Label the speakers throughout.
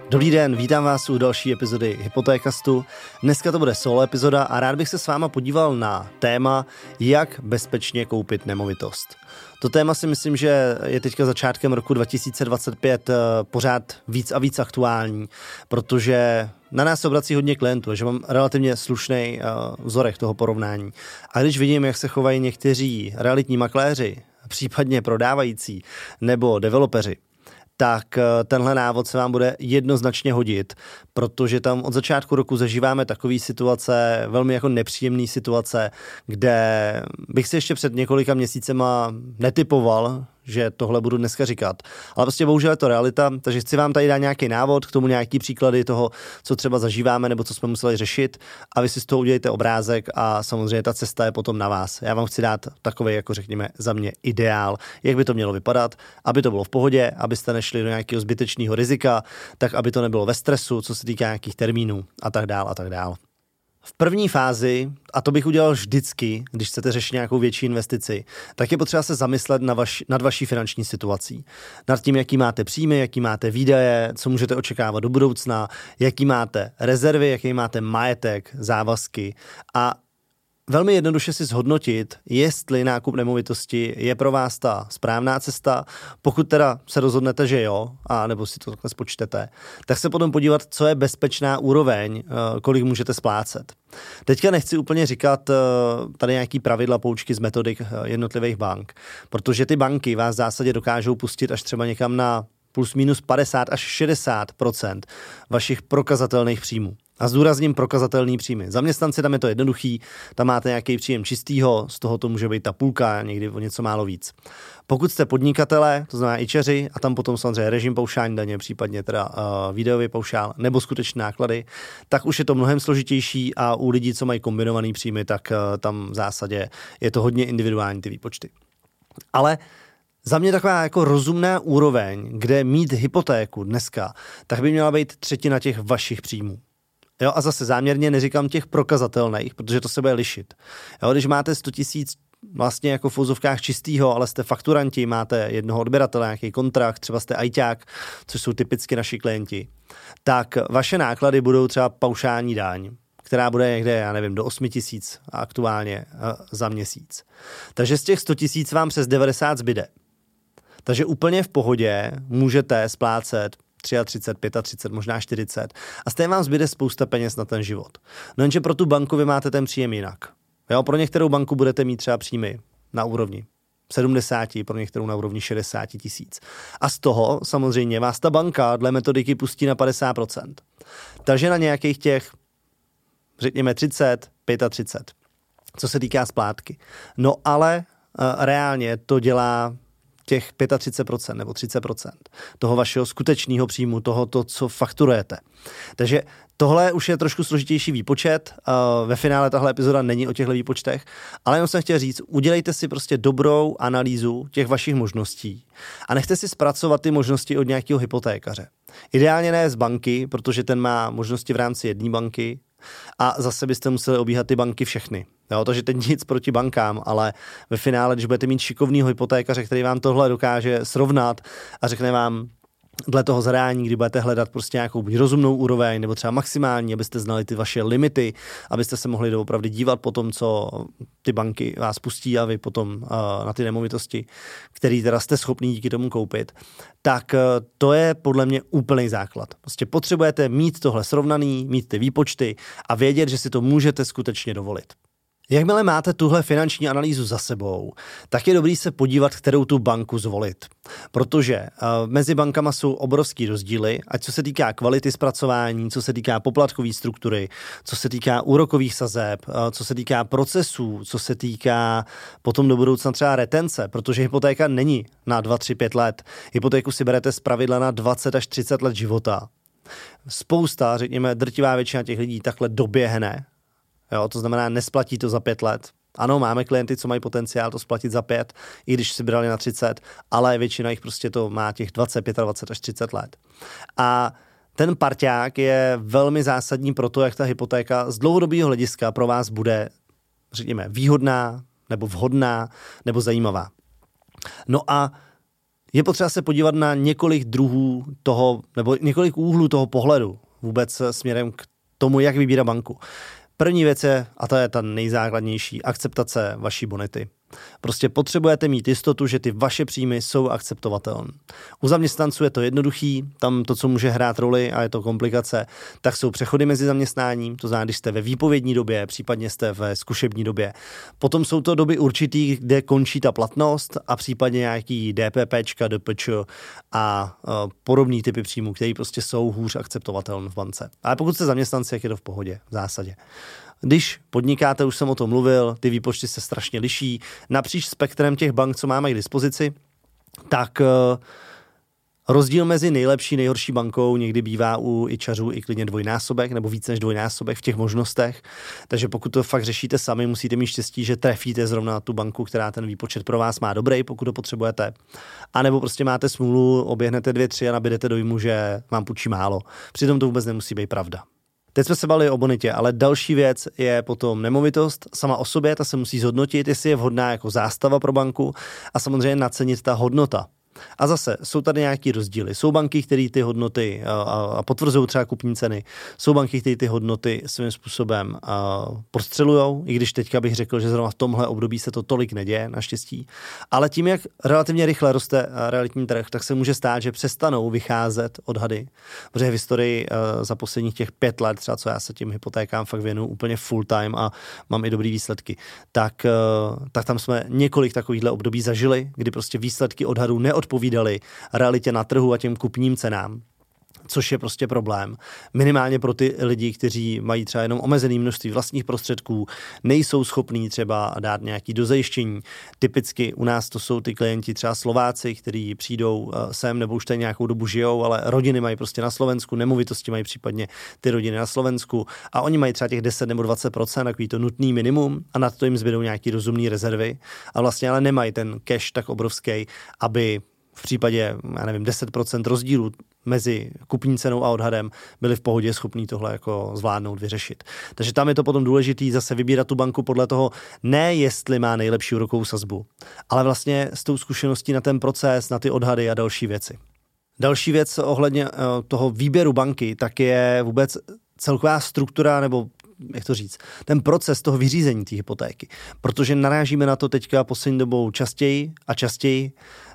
Speaker 1: Dobrý den, vítám vás u další epizody Hypotékastu. Dneska to bude solo epizoda a rád bych se s váma podíval na téma, jak bezpečně koupit nemovitost. To téma si myslím, že je teďka začátkem roku 2025 pořád víc a víc aktuální, protože na nás se obrací hodně klientů, že mám relativně slušný vzorek toho porovnání. A když vidím, jak se chovají někteří realitní makléři, případně prodávající nebo developeři, tak tenhle návod se vám bude jednoznačně hodit, protože tam od začátku roku zažíváme takové situace, velmi jako nepříjemné situace, kde bych si ještě před několika měsícema netipoval, že tohle budu dneska říkat. Ale prostě bohužel je to realita, takže chci vám tady dát nějaký návod, k tomu nějaký příklady toho, co třeba zažíváme nebo co jsme museli řešit a vy si z toho udělejte obrázek a samozřejmě ta cesta je potom na vás. Já vám chci dát takový, jako řekněme, za mě ideál, jak by to mělo vypadat, aby to bylo v pohodě, abyste nešli do nějakého zbytečného rizika, tak aby to nebylo ve stresu, co se týká nějakých termínů a tak dál a tak dál. V první fázi, a to bych udělal vždycky, když chcete řešit nějakou větší investici, tak je potřeba se zamyslet nad vaší finanční situací. Nad tím, jaký máte příjmy, jaký máte výdaje, co můžete očekávat do budoucna, jaký máte rezervy, jaký máte majetek, závazky a velmi jednoduše si zhodnotit, jestli nákup nemovitosti je pro vás ta správná cesta. Pokud teda se rozhodnete, že jo, a nebo si to takhle spočtete, tak se potom podívat, co je bezpečná úroveň, kolik můžete splácet. Teďka nechci úplně říkat tady nějaký pravidla, poučky z metodik jednotlivých bank, protože ty banky vás v zásadě dokážou pustit až třeba někam na plus minus 50 až 60% vašich prokazatelných příjmů. A zdůrazním prokazatelný příjmy. Zaměstnanci, tam je to jednoduchý, tam máte nějaký příjem čistýho, z toho to může být ta půlka, někdy o něco málo víc. Pokud jste podnikatelé, to znamená ičeři, a tam potom samozřejmě režim paušální daně, případně teda výdajový paušál nebo skutečné náklady, tak už je to mnohem složitější a u lidí, co mají kombinovaný příjmy, tak tam v zásadě je to hodně individuální ty výpočty. Ale za mě taková jako rozumná úroveň, kde mít hypotéku dneska, tak by měla být třetina těch vašich příjmů. Jo, a zase záměrně neříkám těch prokazatelných, protože to se bude lišit. Jo, když máte 100 000 vlastně jako v úzovkách čistýho, ale jste fakturanti, máte jednoho odběratele, nějaký kontrakt, třeba jste ajťák, což jsou typicky naši klienti, tak vaše náklady budou třeba paušální daň, která bude někde, já nevím, do 8 000 aktuálně za měsíc. Takže z těch 100 000 vám přes 90 zbyde. Takže úplně v pohodě můžete splácet 33, 35, možná 40 a stejně vám zbyde spousta peněz na ten život. No jenže pro tu banku vy máte ten příjem jinak. Jo, pro některou banku budete mít třeba příjmy na úrovni 70, pro některou na úrovni 60 000. A z toho samozřejmě vás ta banka dle metodiky pustí na 50%. Takže na nějakých těch, řekněme 30, 35, co se týká splátky. No ale reálně to dělá těch 35% nebo 30% toho vašeho skutečného příjmu, to, co fakturujete. Takže tohle už je trošku složitější výpočet. Ve finále tahle epizoda není o těchto výpočtech, ale jenom jsem chtěl říct, udělejte si prostě dobrou analýzu těch vašich možností a nechte si zpracovat ty možnosti od nějakého hypotékaře. Ideálně ne z banky, protože ten má možnosti v rámci jedné banky a zase byste museli obíhat ty banky všechny. Jo, takže teď nic proti bankám, ale ve finále, když budete mít šikovného hypotékaře, který vám tohle dokáže srovnat a řekne vám dle toho zadání, kdy budete hledat prostě nějakou buď rozumnou úroveň, nebo třeba maximální, abyste znali ty vaše limity, abyste se mohli doopravdy dívat po tom, co ty banky vás pustí a vy potom na ty nemovitosti, který teda jste schopný díky tomu koupit, tak to je podle mě úplný základ. Prostě potřebujete mít tohle srovnaný, mít ty výpočty a vědět, že si to můžete skutečně dovolit. Jakmile máte tuhle finanční analýzu za sebou, tak je dobrý se podívat, kterou tu banku zvolit. Protože mezi bankama jsou obrovský rozdíly, ať co se týká kvality zpracování, co se týká poplatkové struktury, co se týká úrokových sazeb, co se týká procesů, co se týká potom do budoucna třeba retence, protože hypotéka není na 2, 3, 5 let. Hypotéku si berete zpravidla na 20 až 30 let života. Spousta, řekněme, drtivá většina těch lidí takhle doběhne. Jo, to znamená, nesplatí to za 5 let. Ano, máme klienty, co mají potenciál to splatit za 5, i když si brali na 30, ale většina jich prostě to má těch 20, 25 až 30 let. A ten parťák je velmi zásadní pro to, jak ta hypotéka z dlouhodobého hlediska pro vás bude, řekněme, výhodná, nebo vhodná, nebo zajímavá. No a Je potřeba se podívat na několik druhů toho, nebo několik úhlů toho pohledu vůbec směrem k tomu, jak vybírat banku. První věc je, a to je ta nejzákladnější, akceptace vaší bonity. Prostě potřebujete mít jistotu, že ty vaše příjmy jsou akceptovatelné. U zaměstnanců je to jednoduchý, tam to, co může hrát roli a je to komplikace, tak jsou přechody mezi zaměstnáním, to znamená, když jste ve výpovědní době, případně jste ve zkušební době. Potom jsou to doby určitý, kde končí ta platnost a případně nějaký DPPčka, DPČ a podobný typy příjmů, které prostě jsou hůř akceptovatelné v bance. Ale pokud jste zaměstnanci, jak je to v pohodě, v zásadě. Když podnikáte, už jsem o tom mluvil, ty výpočty se strašně liší. Napříč spektrem těch bank, co máme k dispozici, tak rozdíl mezi nejlepší a nejhorší bankou někdy bývá u ičařů i klidně dvojnásobek nebo víc než dvojnásobek v těch možnostech. Takže pokud to fakt řešíte sami, musíte mít štěstí, že trefíte zrovna tu banku, která ten výpočet pro vás má dobrý, pokud to potřebujete. A nebo prostě máte smůlu, oběhnete 2-3 a nabídete dojmu, že vám půjčí málo. Přitom to vůbec nemusí být pravda. Teď jsme se bavili o bonitě, ale další věc je potom nemovitost. Sama o sobě, ta se musí zhodnotit, jestli je vhodná jako zástava pro banku a samozřejmě nacenit ta hodnota. A zase jsou tady nějaký rozdíly. Jsou banky, které ty hodnoty a potvrzují třeba kupní ceny. Jsou banky, které ty hodnoty svým způsobem prostřelujou, i když teďka bych řekl, že zrovna v tomhle období se to tolik neděje, naštěstí. Ale tím, jak relativně rychle roste realitní trh, tak se může stát, že přestanou vycházet odhady. Protože v historii za posledních těch 5 let, třeba co já se tím hypotékám fakt věnuju úplně full time a mám i dobrý výsledky, tak tam jsme několik takovýchhle období zažili, kdy prostě výsledky odhadů neodpovídaly realitě na trhu a těm kupním cenám, což je prostě problém. Minimálně pro ty lidi, kteří mají třeba jenom omezené množství vlastních prostředků, nejsou schopní třeba dát nějaký dozajištění. Typicky u nás to jsou ty klienti třeba Slováci, kteří přijdou sem nebo už tady nějakou dobu žijou, ale rodiny mají prostě na Slovensku, nemovitosti mají případně ty rodiny na Slovensku a oni mají třeba těch 10 nebo 20%, takový to nutný minimum a nad to jim zbydou nějaký rozumný rezervy a vlastně ale nemají ten cash tak obrovský, aby v případě, já nevím, 10% rozdílu mezi kupní cenou a odhadem byli v pohodě schopní tohle jako zvládnout, vyřešit. Takže tam je to potom důležitý zase vybírat tu banku podle toho, ne jestli má nejlepší úrokovou sazbu, ale vlastně s tou zkušeností na ten proces, na ty odhady a další věci. Další věc ohledně toho výběru banky, tak je vůbec celková struktura nebo jak to říct, ten proces toho vyřízení té hypotéky. Protože narážíme na to teďka poslední dobou častěji a častěji.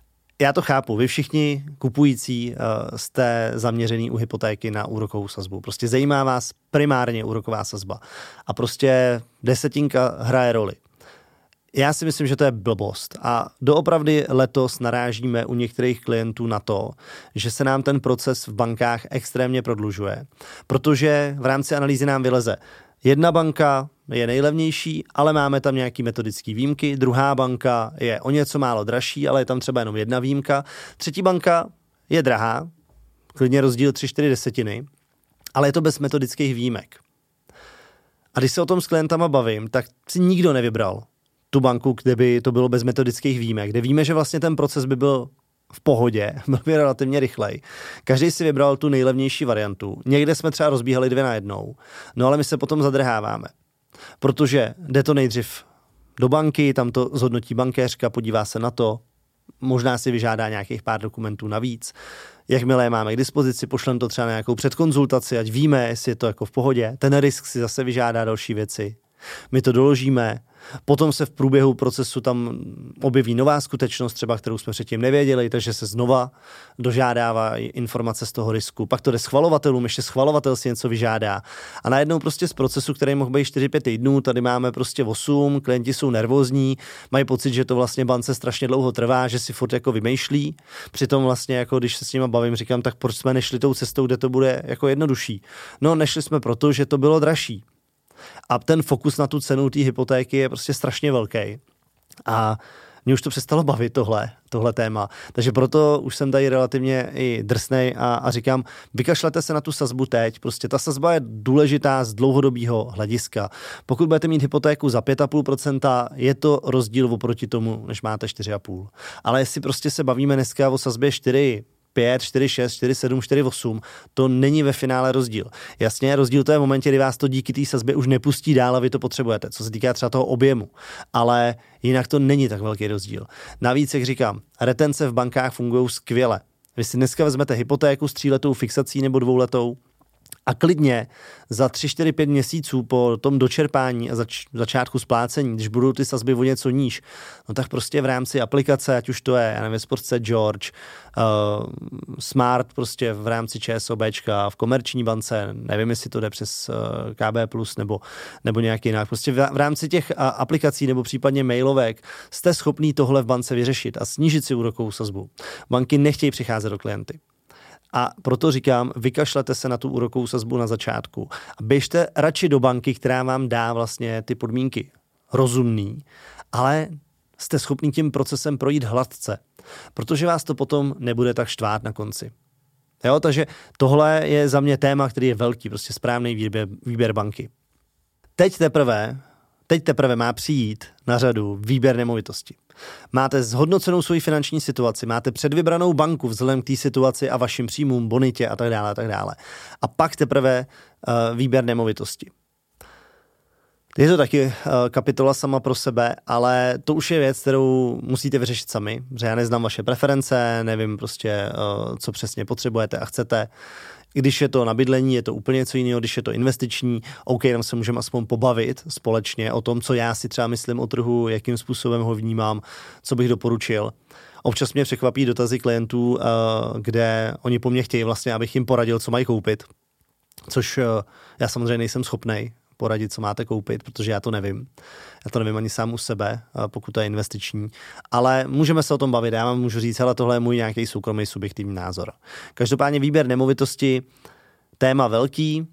Speaker 1: Já to chápu, vy všichni kupující jste zaměřený u hypotéky na úrokovou sazbu. Prostě zajímá vás primárně úroková sazba. A prostě desetinka hraje roli. Já si myslím, že to je blbost. A doopravdy letos narážíme u některých klientů na to, že se nám ten proces v bankách extrémně prodlužuje. Protože v rámci analýzy nám vyleze jedna banka je nejlevnější, ale máme tam nějaký metodický výjimky. Druhá banka je o něco málo dražší, ale je tam třeba jenom jedna výjimka. Třetí banka je drahá, klidně rozdíl 3-4 desetiny, ale je to bez metodických výjimek. A když se o tom s klientama bavím, tak si nikdo nevybral tu banku, kde by to bylo bez metodických výjimek, kde víme, že vlastně ten proces by byl v pohodě, byl by relativně rychlej. Každý si vybral tu nejlevnější variantu. Někde jsme třeba rozbíhali 2 na 1, no ale my se potom zadrháváme. Protože jde to nejdřív do banky, tam to zhodnotí bankéřka, podívá se na to, možná si vyžádá nějakých pár dokumentů navíc. Jakmile je máme k dispozici, pošlem to třeba na nějakou předkonzultaci, ať víme, jestli je to jako v pohodě. Ten risk si zase vyžádá další věci. My to doložíme, potom se v průběhu procesu tam objeví nová skutečnost, třeba kterou jsme předtím nevěděli, takže se znova dožádává informace z toho risku. Pak to jde schvalovatelům, ještě schvalovatel si něco vyžádá. A najednou prostě z procesu, který mohl být 4-5 týdnů, tady máme prostě 8, klienti jsou nervózní, mají pocit, že to vlastně bance strašně dlouho trvá, že si furt jako vymýšlí. Přitom vlastně, jako když se s nima bavím, říkám, tak proč jsme nešli tou cestou, kde to bude jako jednodušší. No, nešli jsme proto, že to bylo dražší. A ten fokus na tu cenu té hypotéky je prostě strašně velký. A mě už to přestalo bavit tohle téma. Takže proto už jsem tady relativně i drsnej a říkám, vykašlete se na tu sazbu teď. Prostě ta sazba je důležitá z dlouhodobého hlediska. Pokud budete mít hypotéku za 5,5%, je to rozdíl oproti tomu, než máte 4,5%. Ale jestli prostě se bavíme dneska o sazbě 4, 4,5, 4,6, 4,7, 4,8, to není ve finále rozdíl. Jasně, rozdíl to je v momentě, kdy vás to díky té sazbě už nepustí dál a vy to potřebujete, co se týká třeba toho objemu, ale jinak to není tak velký rozdíl. Navíc, jak říkám, retence v bankách fungují skvěle. Vy si dneska vezmete hypotéku s 3letou fixací nebo 2letou a klidně za 3, 4, 5 měsíců po tom dočerpání a začátku splácení, když budou ty sazby o něco níž, no tak prostě v rámci aplikace, ať už to je, já nevím, Sportce George, Smart prostě v rámci ČSOBčka, v Komerční bance, nevím, jestli to jde přes KB+, nebo nějak jinak. Prostě v rámci těch aplikací nebo případně mailovek jste schopný tohle v bance vyřešit a snížit si úrokovou sazbu. Banky nechtějí přicházet do klienty. A proto říkám, vykašlete se na tu úrokovou sazbu na začátku a běžte radši do banky, která vám dá vlastně ty podmínky rozumný, ale jste schopný tím procesem projít hladce, protože vás to potom nebude tak štvát na konci. Jo, takže tohle je za mě téma, který je velký, prostě správný výběr banky. Teď teprve má přijít na řadu výběr nemovitosti. Máte zhodnocenou svoji finanční situaci, máte předvybranou banku vzhledem k té situaci a vašim příjmům, bonitě a tak dále a tak dále. A pak teprve výběr nemovitosti. Je to taky kapitola sama pro sebe, ale to už je věc, kterou musíte vyřešit sami, protože já neznám vaše preference, nevím prostě, co přesně potřebujete a chcete. Když je to na bydlení, je to úplně něco jiného, když je to investiční, OK, tam se můžeme aspoň pobavit společně o tom, co já si třeba myslím o trhu, jakým způsobem ho vnímám, co bych doporučil. Občas mě překvapí dotazy klientů, kde oni po mně chtějí vlastně, abych jim poradil, co mají koupit, což já samozřejmě nejsem schopnej poradit, co máte koupit, protože já to nevím. Já to nevím ani sám u sebe, pokud to je investiční. Ale můžeme se o tom bavit. Já vám můžu říct, ale tohle je můj nějaký soukromý subjektivní názor. Každopádně výběr nemovitosti, téma velký.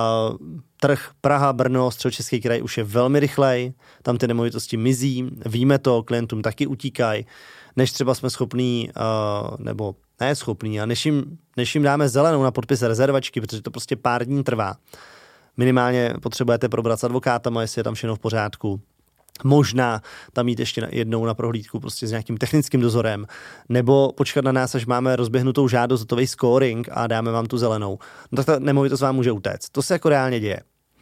Speaker 1: Trh Praha, Brno, Středočeský kraj už je velmi rychlej. Tam ty nemovitosti mizí. Víme to, klientům taky utíkají. Než třeba jsme schopní, nebo ne schopní, a než jim dáme zelenou na podpis rezervačky, protože to prostě pár dní trvá. Minimálně potřebujete probrat s advokátama, jestli je tam všechno v pořádku. Možná tam jít ještě jednou na prohlídku prostě s nějakým technickým dozorem, nebo počkat na nás, až máme rozběhnutou žádost, hotový scoring a dáme vám tu zelenou. No tak ta nemovitost vám může utéct. To se jako reálně děje.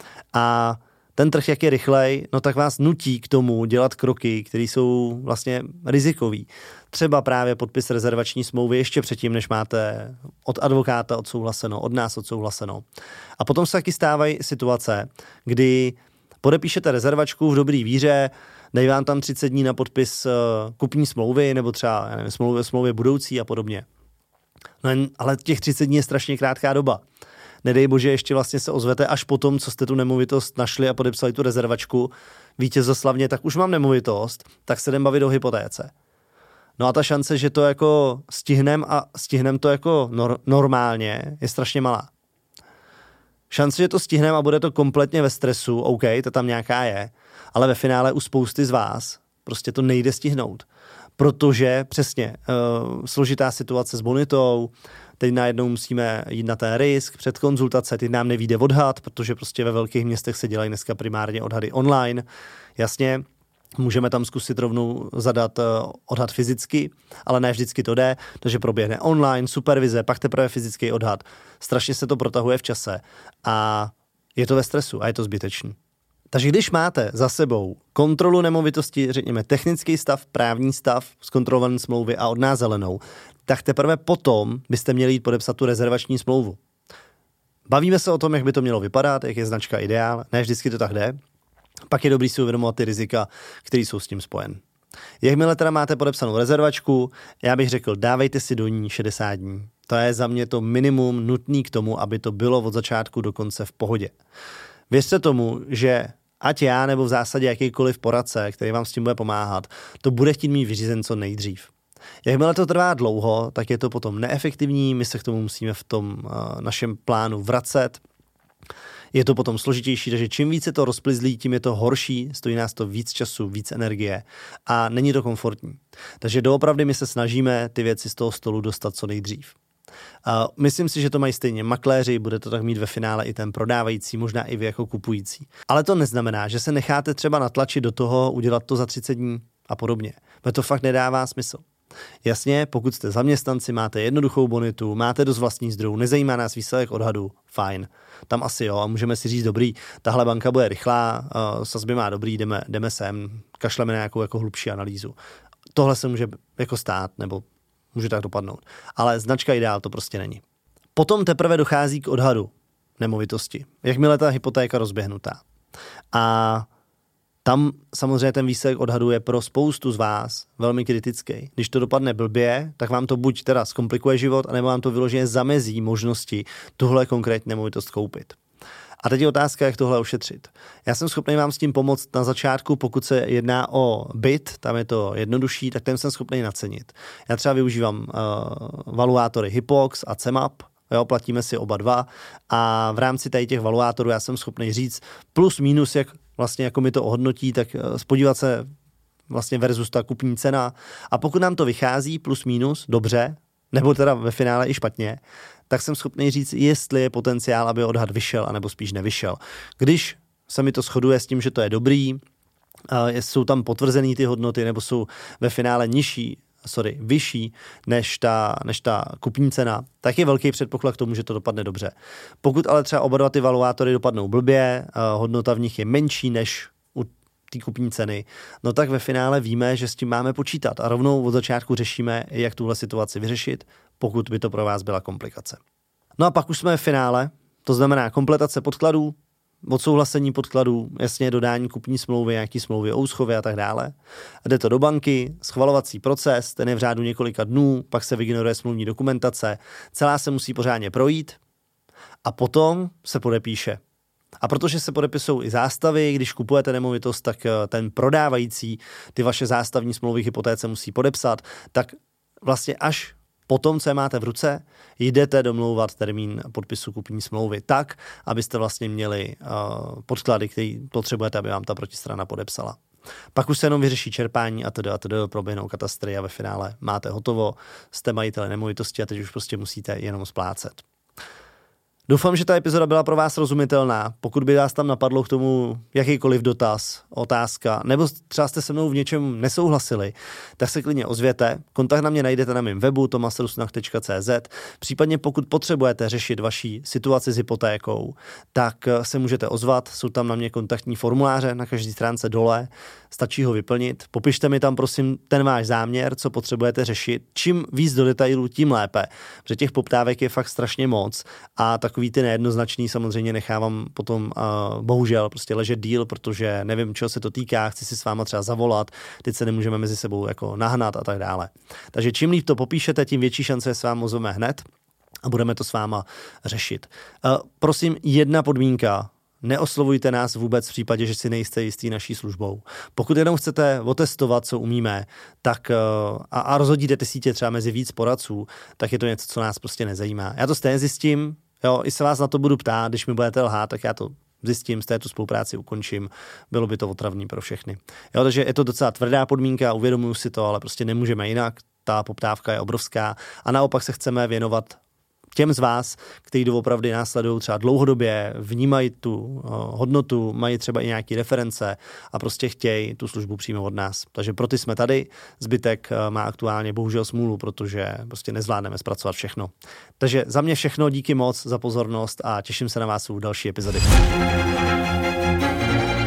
Speaker 1: A ten trh, jak je rychlej, no tak vás nutí k tomu dělat kroky, které jsou vlastně rizikový. Třeba právě podpis rezervační smlouvy ještě předtím, než máte od advokáta odsouhlaseno, od nás odsouhlaseno. A potom se taky stávají situace, kdy podepíšete rezervačku v dobrý víře, dají vám tam 30 dní na podpis kupní smlouvy, nebo třeba smlouvy budoucí a podobně. No, ale těch 30 dní je strašně krátká doba. Nedej bože, ještě vlastně se ozvete až potom, co jste tu nemovitost našli a podepsali tu rezervačku vítězoslavně, tak už mám nemovitost, tak se jdem bavit o hypotéce. No a ta šance, že to jako stihnem to jako normálně, je strašně malá. Šance, že to stihnem a bude to kompletně ve stresu, OK, to tam nějaká je, ale ve finále u spousty z vás prostě to nejde stihnout. Protože přesně složitá situace s bonitou, teď najednou musíme jít na ten risk, před konzultace, teď nám nevyjde odhad, protože prostě ve velkých městech se dělají dneska primárně odhady online. Jasně, můžeme tam zkusit rovnou zadat odhad fyzicky, ale ne vždycky to jde, takže proběhne online, supervize, pak teprve fyzický odhad. Strašně se to protahuje v čase a je to ve stresu a je to zbytečný. Takže když máte za sebou kontrolu nemovitosti, řekněme technický stav, právní stav, zkontrolované smlouvy a od nás zelenou, tak teprve potom byste měli jít podepsat tu rezervační smlouvu. Bavíme se o tom, jak by to mělo vypadat, jak je značka ideál, ne vždycky to tak jde. Pak je dobrý si uvědomovat ty rizika, které jsou s tím spojen. Jakmile teda máte podepsanou rezervačku, já bych řekl, dávejte si do ní 60 dní. To je za mě to minimum nutné k tomu, aby to bylo od začátku do konce v pohodě. Věřte tomu, že ať já nebo v zásadě jakýkoliv poradce, který vám s tím bude pomáhat, to bude chtít mít vyřízen co nejdřív. Jakmile to trvá dlouho, tak je to potom neefektivní, my se k tomu musíme v tom našem plánu vracet. Je to potom složitější, takže čím více to rozplizlí, tím je to horší, stojí nás to víc času, víc energie a není to komfortní. Takže doopravdy my se snažíme ty věci z toho stolu dostat co nejdřív. Myslím si, že to mají stejně makléři, bude to tak mít ve finále i ten prodávající, možná i vy jako kupující. Ale to neznamená, že se necháte třeba natlačit do toho, udělat to za 30 dní a podobně. Protože to fakt nedává smysl. Jasně, pokud jste zaměstnanci, máte jednoduchou bonitu, máte dost vlastních zdrojů, nezajímá nás výsledek odhadu, fajn. Tam asi jo, a můžeme si říct, dobrý, tahle banka bude rychlá, sazby má dobrý, jdeme sem, kašleme na nějakou jako hlubší analýzu. Tohle se může jako stát, nebo může tak dopadnout. Ale značka ideál to prostě není. Potom teprve dochází k odhadu nemovitosti. Jakmile ta hypotéka rozběhnutá. A tam samozřejmě ten výsledek odhadu je pro spoustu z vás velmi kritický. Když to dopadne blbě, tak vám to buď teda zkomplikuje život, anebo vám to vyloženě zamezí možnosti tuhle konkrétní nemovitost koupit. A teď je otázka, jak tohle ušetřit. Já jsem schopný vám s tím pomoct na začátku, pokud se jedná o byt, tam je to jednodušší, tak ten jsem schopný nacenit. Já třeba využívám valuátory Hypox a CEMAP, jo, platíme si oba dva a v rámci tady těch valuátorů já jsem schopný říct plus minus, jak vlastně jako mi to ohodnotí, tak podívat se vlastně versus ta kupní cena a pokud nám to vychází plus minus, dobře, nebo teda ve finále i špatně, tak jsem schopný říct, jestli je potenciál, aby odhad vyšel, anebo spíš nevyšel. Když se mi to shoduje s tím, že to je dobrý, jsou tam potvrzený ty hodnoty, nebo jsou ve finále vyšší než ta kupní cena, tak je velký předpoklad k tomu, že to dopadne dobře. Pokud ale třeba oba dva ty valuátory dopadnou blbě, hodnota v nich je menší než u té kupní ceny, no tak ve finále víme, že s tím máme počítat a rovnou od začátku řešíme, jak tuhle situaci vyřešit, pokud by to pro vás byla komplikace. No a pak už jsme v finále, to znamená kompletace podkladů, odsouhlasení podkladů, jasně dodání kupní smlouvy, nějaký smlouvy o úschově a tak dále. Jde to do banky, schvalovací proces, ten je v řádu několika dnů, pak se vygeneruje smluvní dokumentace, celá se musí pořádně projít a potom se podepíše. A protože se podepisují i zástavy, když kupujete nemovitost, tak ten prodávající ty vaše zástavní smlouvy k hypotéce musí podepsat, tak vlastně až potom, co je máte v ruce, jdete domlouvat termín podpisu kupní smlouvy tak, abyste vlastně měli podklady, které potřebujete, aby vám ta protistrana podepsala. Pak už se jenom vyřeší čerpání a tedy proběhnou katastry a ve finále máte hotovo, jste majiteli nemovitosti a teď už prostě musíte jenom splácet. Doufám, že ta epizoda byla pro vás rozumitelná. Pokud by vás tam napadlo k tomu jakýkoliv dotaz, otázka, nebo třeba jste se mnou v něčem nesouhlasili, tak se klidně ozvěte. Kontakt na mě najdete na mém webu tomasrusnach.cz. Případně pokud potřebujete řešit vaši situaci s hypotékou, tak se můžete ozvat. Jsou tam na mě kontaktní formuláře na každé stránce dole. Stačí ho vyplnit. Popište mi tam prosím ten váš záměr, co potřebujete řešit. Čím víc do detailů, tím lépe. Protože těch poptávek je fakt strašně moc a takový ty nejednoznačný samozřejmě nechávám potom bohužel prostě ležet díl, protože nevím, čeho se to týká, chci si s váma třeba zavolat, teď se nemůžeme mezi sebou jako nahnat a tak dále. Takže čím líp to popíšete, tím větší šance s vámi ozveme hned a budeme to s váma řešit. Prosím, jedna podmínka. Neoslovujte nás vůbec v případě, že si nejste jistý naší službou. Pokud jenom chcete otestovat, co umíme, tak a rozhodíte sítě třeba mezi víc poradců, tak je to něco, co nás prostě nezajímá. Já to stejně zjistím, jo, i se vás na to budu ptát, když mi budete lhát, tak já to zjistím, z této spolupráci ukončím, bylo by to otravný pro všechny. Jo, takže je to docela tvrdá podmínka, uvědomuji si to, ale prostě nemůžeme jinak, ta poptávka je obrovská a naopak se chceme věnovat těm z vás, kteří doopravdy následují třeba dlouhodobě, vnímají tu hodnotu, mají třeba i nějaké reference a prostě chtějí tu službu přímo od nás. Takže pro ty jsme tady, zbytek má aktuálně bohužel smůlu, protože prostě nezvládneme zpracovat všechno. Takže za mě všechno, díky moc za pozornost a těším se na vás u další epizody.